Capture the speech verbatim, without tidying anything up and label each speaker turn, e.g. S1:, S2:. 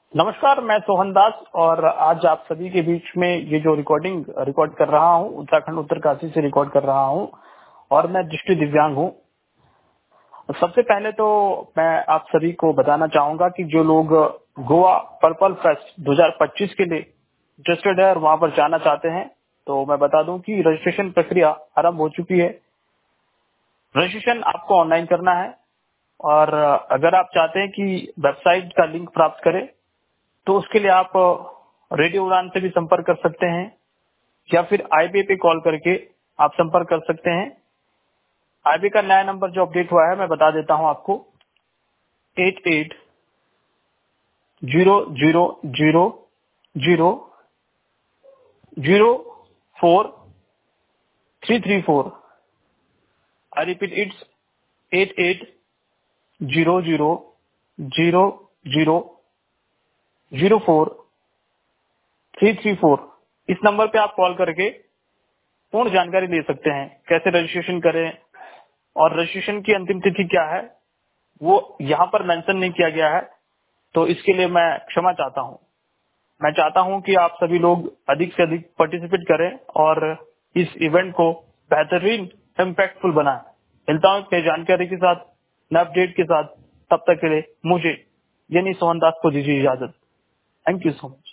S1: नमस्कार, मैं सोहन दास और आज आप सभी के बीच में ये जो रिकॉर्डिंग रिकॉर्ड कर रहा हूँ उत्तराखंड उत्तरकाशी से रिकॉर्ड कर रहा हूँ और मैं दृष्टि दिव्यांग हूँ। सबसे पहले तो मैं आप सभी को बताना चाहूंगा कि जो लोग गोवा पर्पल फेस्ट दो हज़ार पच्चीस के लिए इंटरेस्टेड है और वहां पर जाना चाहते हैं तो मैं बता दूं कि रजिस्ट्रेशन प्रक्रिया आरंभ हो चुकी है। रजिस्ट्रेशन आपको ऑनलाइन करना है और अगर आप चाहते हैं कि वेबसाइट का लिंक प्राप्त करें तो उसके लिए आप रेडियो उड़ान से भी संपर्क कर सकते हैं या फिर आईबी पे कॉल करके आप संपर्क कर सकते हैं। आईबी का नया नंबर जो अपडेट हुआ है मैं बता देता हूं आपको, eight eight zero zero zero zero zero four three three four. I repeat, it's eight eight zero zero zero zero zero four three three four. इस नंबर पे आप कॉल करके पूर्ण जानकारी ले सकते हैं, कैसे रजिस्ट्रेशन करें और रजिस्ट्रेशन की अंतिम तिथि क्या है वो यहाँ पर मेंशन नहीं किया गया है, तो इसके लिए मैं क्षमा चाहता हूँ। मैं चाहता हूँ कि आप सभी लोग अधिक से अधिक पार्टिसिपेट करें और इस इवेंट को बेहतरीन इम्पैक्टफुल बनाएं। मिलता हूँ नई जानकारी के साथ, नए अपडेट के साथ। तब तक के लिए मुझे यानी सोहन दास को दीजिए इजाजत। Thank you so much.